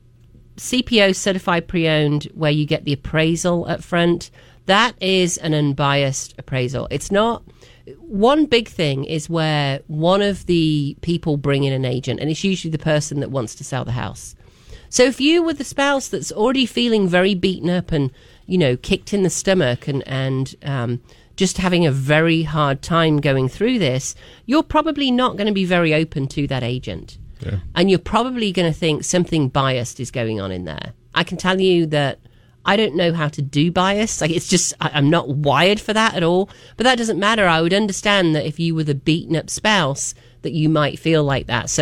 C P O, certified pre-owned, where you get the appraisal up front. That is an unbiased appraisal. It's not. One big thing is where one of the people bring in an agent, and it's usually the person that wants to sell the house. So if you were the spouse that's already feeling very beaten up and, you know, kicked in the stomach and, and um, just having a very hard time going through this, you're probably not going to be very open to that agent. Yeah. And you're probably going to think something biased is going on in there. I can tell you that I don't know how to do bias. Like, it's just, I, I'm not wired for that at all. But that doesn't matter. I would understand that if you were the beaten up spouse, that you might feel like that. So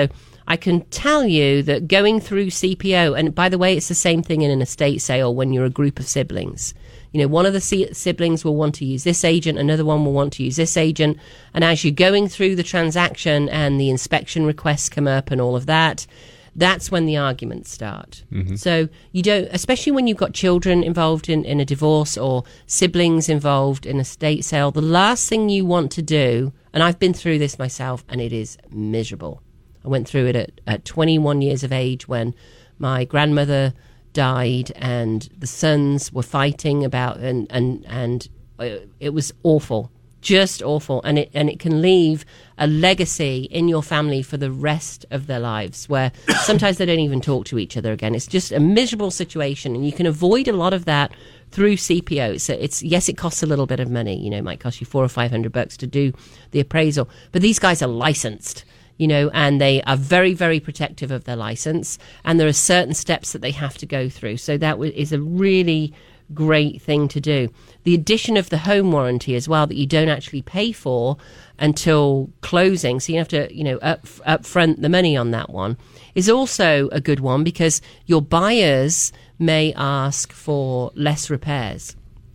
I can tell you that going through C P O, and by the way, it's the same thing in an estate sale when you're a group of siblings. You know, one of the si- siblings will want to use this agent, another one will want to use this agent. And as you're going through the transaction and the inspection requests come up and all of that, that's when the arguments start. Mm-hmm. So you don't, especially when you've got children involved in, in a divorce or siblings involved in a estate sale, the last thing you want to do, and I've been through this myself, and it is miserable. I went through it at, at twenty-one years of age when my grandmother died and the sons were fighting about, and, and, and it was awful. Just awful, and it and it can leave a legacy in your family for the rest of their lives, where sometimes they don't even talk to each other again. It's just a miserable situation, and you can avoid a lot of that through C P O. So it's yes, it costs a little bit of money. You know, it might cost you four or five hundred bucks to do the appraisal, but these guys are licensed. You know, and they are very, very protective of their license, and there are certain steps that they have to go through. So that is a really great thing to do. The addition of the home warranty as well, that you don't actually pay for until closing, so you have to, you know, up, up front the money on that one, is also a good one, because your buyers may ask for less repairs.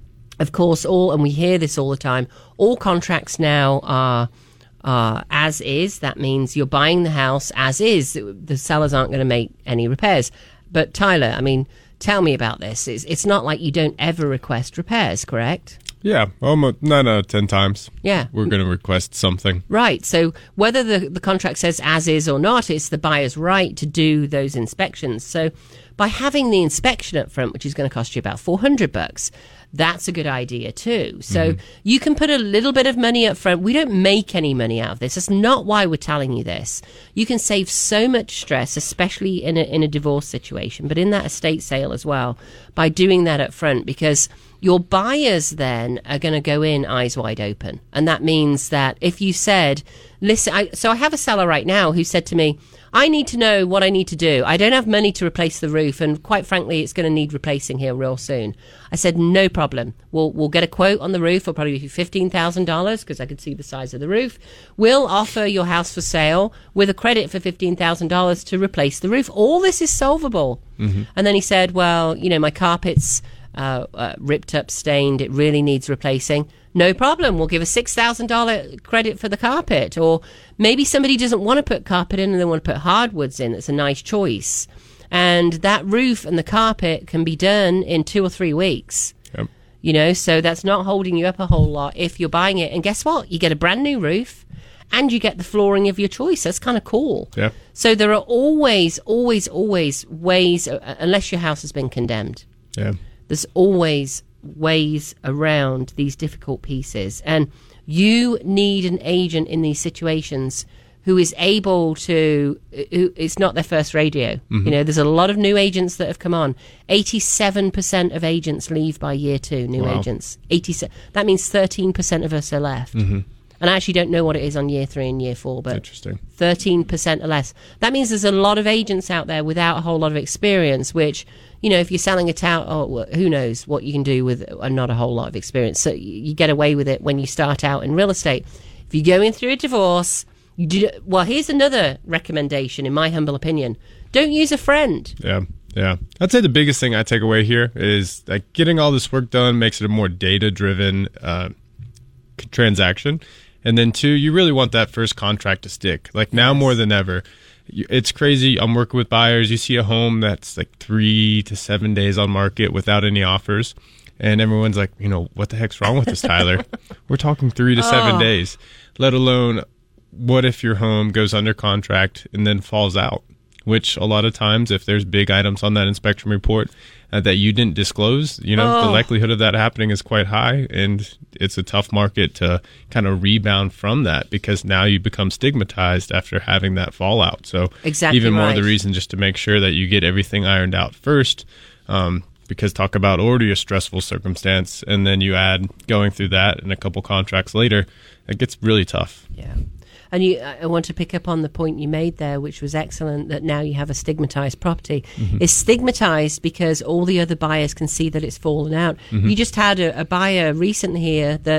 Of course, all, and we hear this all the time, all contracts now are uh, as is. That means you're buying the house as is. The sellers aren't going to make any repairs. But Tyler, I mean, tell me about this. It's, it's not like you don't ever request repairs, correct? Yeah, almost nine out of ten times. Yeah. We're going to request something. Right. So whether the, the contract says as is or not, it's the buyer's right to do those inspections. So by having the inspection up front, which is going to cost you about four hundred bucks, that's a good idea too. So mm-hmm. you can put a little bit of money up front. We don't make any money out of this. That's not why we're telling you this. You can save so much stress, especially in a, in a divorce situation, but in that estate sale as well, by doing that up front, because your buyers then are going to go in eyes wide open. And that means that if you said, listen, I, so I have a seller right now who said to me, I need to know what I need to do. I don't have money to replace the roof, and quite frankly, it's going to need replacing here real soon. I said, no problem. We'll we'll get a quote on the roof. It'll probably be fifteen thousand dollars, because I could see the size of the roof. We'll offer your house for sale with a credit for fifteen thousand dollars to replace the roof. All this is solvable. Mm-hmm. And then he said, well, you know, my carpet's uh, uh, ripped up, stained. It really needs replacing. No problem. We'll give a six thousand dollars credit for the carpet. Or maybe somebody doesn't want to put carpet in and they want to put hardwoods in. It's a nice choice. And that roof and the carpet can be done in two or three weeks. Yep. You know, so that's not holding you up a whole lot if you're buying it. And guess what? You get a brand new roof and you get the flooring of your choice. That's kind of cool. Yeah. So there are always, always, always ways, uh, unless your house has been condemned. Yeah. There's always ways around these difficult pieces, and you need an agent in these situations who is able to, who, it's not their first radio. Mm-hmm. You know, there's a lot of new agents that have come on. eighty-seven percent of agents leave by year two, new wow. agents. eighty-seven That means thirteen percent of us are left. Mm-hmm. And I actually don't know what it is on year three and year four, but interesting. thirteen percent or less. That means there's a lot of agents out there without a whole lot of experience, which, you know, if you're selling a town, oh, who knows what you can do with uh, not a whole lot of experience. So you get away with it when you start out in real estate. If you're going through a divorce, you do, well, here's another recommendation, in my humble opinion. Don't use a friend. Yeah. Yeah. I'd say the biggest thing I take away here is like getting all this work done makes it a more data-driven uh, transaction. And then two, you really want that first contract to stick. Like now more than ever, it's crazy. I'm working with buyers. You see a home that's like three to seven days on market without any offers. And everyone's like, you know, what the heck's wrong with this, Tyler? We're talking three to oh. seven days, let alone what if your home goes under contract and then falls out, which a lot of times if there's big items on that inspection report uh, that you didn't disclose, you know, oh. the likelihood of that happening is quite high, and it's a tough market to kind of rebound from that, because now you become stigmatized after having that fallout. So exactly even more right. the reason just to make sure that you get everything ironed out first, um, because talk about already a stressful circumstance, and then you add going through that and a couple contracts later, it gets really tough. Yeah. And you, I want to pick up on the point you made there, which was excellent, that now you have a stigmatized property. Mm-hmm. It's stigmatized because all the other buyers can see that it's fallen out. Mm-hmm. You just had a, a buyer recently here that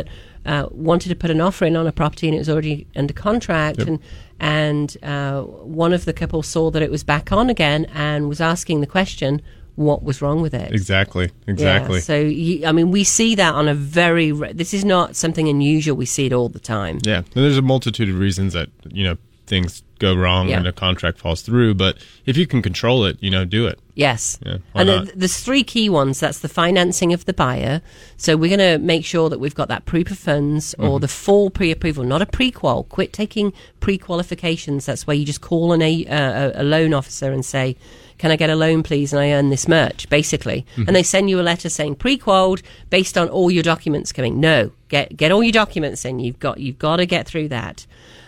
uh, wanted to put an offer in on a property and it was already under contract, Yep. and and uh, one of the couple saw that it was back on again and was asking the question, what was wrong with it? Exactly. Exactly. Yeah, so, you, I mean, we see that on a very... Re- this is not something unusual. We see it all the time. Yeah. And there's a multitude of reasons that, you know, things go wrong Yeah. and a contract falls through. But if you can control it, you know, do it. Yes. Yeah, why and not? the, there's three key ones. That's the financing of the buyer. So we're going to make sure that we've got that proof of funds or Mm-hmm. the full pre-approval, not a pre-qual. Quit taking pre-qualifications. That's where you just call an a, uh, a loan officer and say, can I get a loan, please, and I earn this much, basically. Mm-hmm. And they send you a letter saying pre-qualled based on all your documents coming. No, get get all your documents in. You've got you've got to get through that.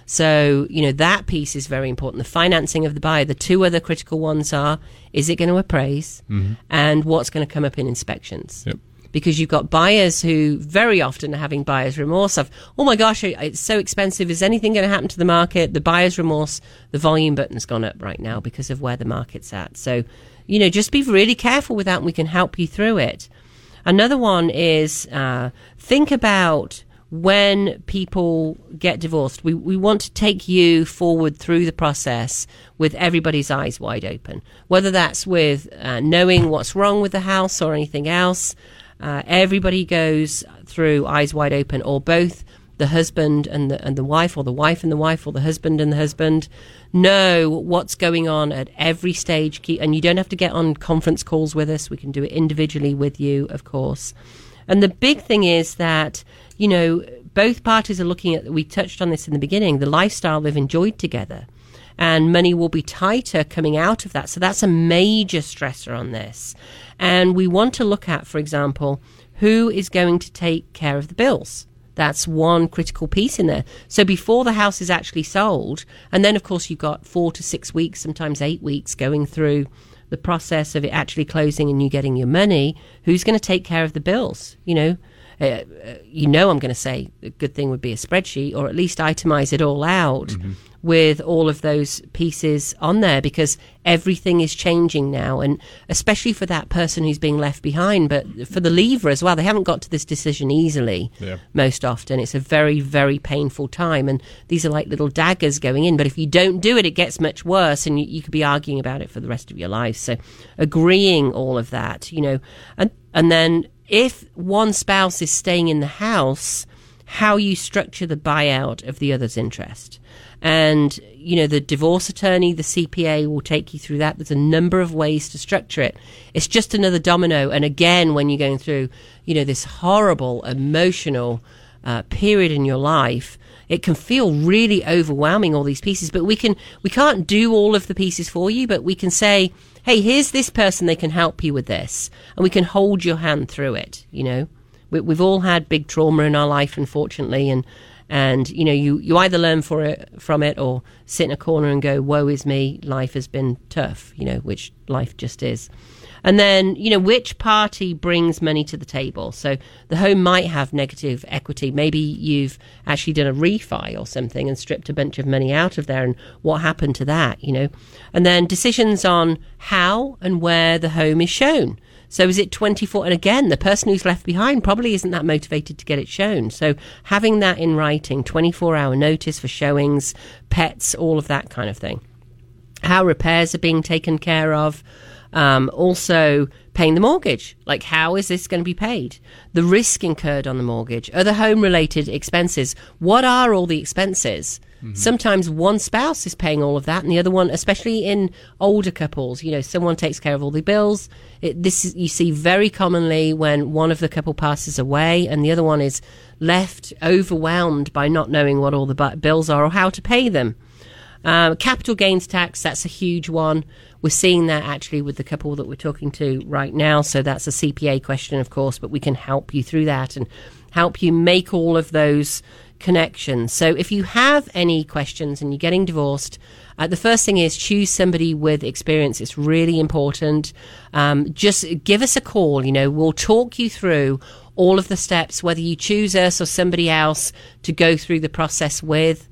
So, you know, that piece is very important. The financing of the buyer. The two other critical ones are, is it going to appraise? Mm-hmm. And what's going to come up in inspections? Yep. Because you've got buyers who very often are having buyer's remorse of, oh my gosh, it's so expensive. Is anything going to happen to the market? The buyer's remorse, the volume button's gone up right now because of where the market's at. So, you know, just be really careful with that and we can help you through it. Another one is uh, think about when people get divorced. We, we want to take you forward through the process with everybody's eyes wide open, whether that's with uh, knowing what's wrong with the house or anything else. Uh, everybody goes through eyes wide open, or both the husband and the and the wife, or the wife and the wife, or the husband and the husband know what's going on at every stage. And you don't have to get on conference calls with us. We can do it individually with you, of course. And the big thing is that, you know, both parties are looking at, we touched on this in the beginning, the lifestyle they've enjoyed together. And money will be tighter coming out of that. So that's a major stressor on this. And we want to look at, for example, who is going to take care of the bills. That's one critical piece in there. So before the house is actually sold, and then, of course, you've got four to six weeks, sometimes eight weeks going through the process of it actually closing and you getting your money, who's going to take care of the bills? You know, uh, you know, I'm going to say a good thing would be a spreadsheet, or at least itemize it all out mm-hmm. with all of those pieces on there, because everything is changing now, and especially for that person who's being left behind, but for the leaver as well. They haven't got to this decision easily. Yeah. Most often it's a very, very painful time, and these are like little daggers going in, but if you don't do it, it gets much worse, and you, you could be arguing about it for the rest of your life. So agreeing all of that, you know, and and then if one spouse is staying in the house, how you structure the buyout of the other's interest. And, you know, the divorce attorney, the C P A will take you through that. There's a number of ways to structure it. It's just another domino. And again, when you're going through, you know, this horrible emotional uh, period in your life, it can feel really overwhelming, all these pieces. But we can, we can't do all of the pieces for you, but we can say, hey, here's this person, they can help you with this. And we can hold your hand through it, you know. We, we've all had big trauma in our life, unfortunately, and And, you know, you, you either learn for it, from it or sit in a corner and go, woe is me, life has been tough, you know, which life just is. And then, you know, which party brings money to the table? So the home might have negative equity. Maybe you've actually done a refi or something and stripped a bunch of money out of there. And what happened to that, you know? And then decisions on how and where the home is shown. So is it twenty-four? And again, the person who's left behind probably isn't that motivated to get it shown. So having that in writing, twenty-four hour notice for showings, pets, all of that kind of thing. How repairs are being taken care of. Um, also paying the mortgage. Like, how is this going to be paid? The risk incurred on the mortgage. Other home-related expenses. What are all the expenses? Mm-hmm. Sometimes one spouse is paying all of that, and the other one, especially in older couples, you know, someone takes care of all the bills. It, this is, you see very commonly when one of the couple passes away and the other one is left overwhelmed by not knowing what all the bills are or how to pay them. Um, capital gains tax, that's a huge one. We're seeing that actually with the couple that we're talking to right now. So that's a C P A question, of course, but we can help you through that and help you make all of those connections. So if you have any questions and you're getting divorced, uh, the first thing is choose somebody with experience. It's really important. Um, just give us a call. You know, we'll talk you through all of the steps, whether you choose us or somebody else to go through the process with.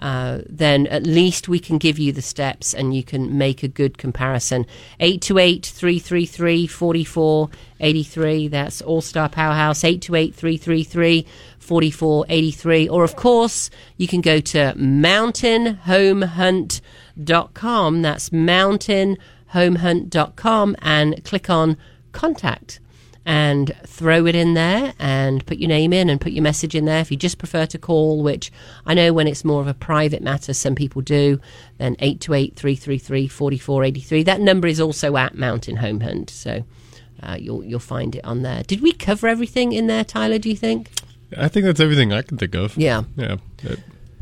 uh, then at least we can give you the steps and you can make a good comparison. eight two eight, three three three, four four eight three. That's All Star Powerhouse, eight two eight, three three three, four four eight three. Or, of course, you can go to mountain home hunt dot com. That's mountain home hunt dot com and click on Contact. And throw it in there and put your name in and put your message in there. If you just prefer to call, which I know when it's more of a private matter, some people do, then eight two eight, three three three, four four eight three. That number is also at Mountain Home Hunt, so uh, you'll you'll find it on there. Did we cover everything in there, Tyler, do you think? I think that's everything I can think of. Yeah. Yeah. It,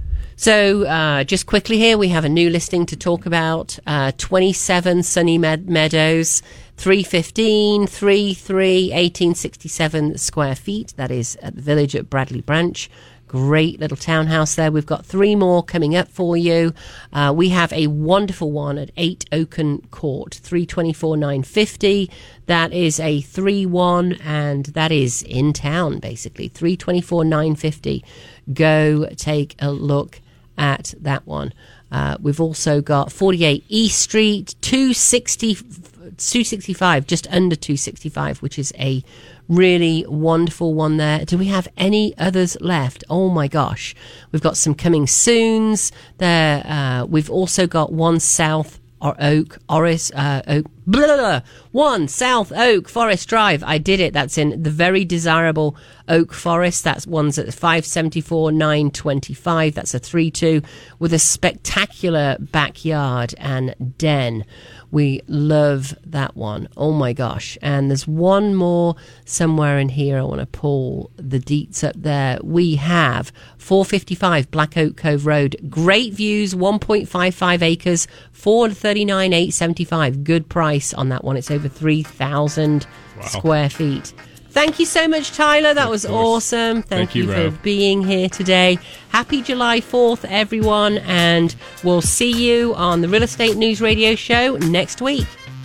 So uh, just quickly here, we have a new listing to talk about. Uh, twenty-seven Sunny Med- Meadows, three fifteen, three three, eighteen sixty-seven square feet. That is at the village at Bradley Branch. Great little townhouse there. We've got three more coming up for you. Uh, we have a wonderful one at eight Oaken Court, three twenty-four, nine fifty. That is a three one, and that is in town, basically. three twenty-four, nine fifty. Go take a look at that one. Uh, we've also got forty-eight East Street, two sixty, two sixty-five, just under two sixty-five, which is a really wonderful one there. Do we have any others left? Oh my gosh. We've got some coming soons there. Uh, we've also got one South or Oak, Oris, uh, Oak, blah, blah, blah. One South Oak Forest Drive. I did it. That's in the very desirable Oak Forest. That's one's at five seventy-four, nine twenty-five. That's a three two with a spectacular backyard and den. We love that one. Oh my gosh. And there's one more somewhere in here. I want to pull the deets up there. We have four fifty-five Black Oak Cove Road. Great views, one point five five acres, four thirty-nine, eight seventy-five. Good price on that one. It's over three thousand wow. square feet. Thank you so much, Tyler. That was awesome. Thank, Thank you, you for Rob. being here today. Happy July fourth, everyone. And we'll see you on the Real Estate News Radio Show next week.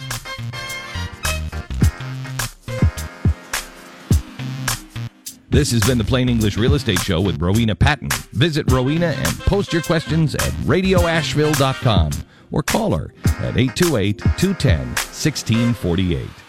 This has been the Plain English Real Estate Show with Rowena Patton. Visit Rowena and post your questions at radio asheville dot com or call her at eight two eight, two one zero, one six four eight.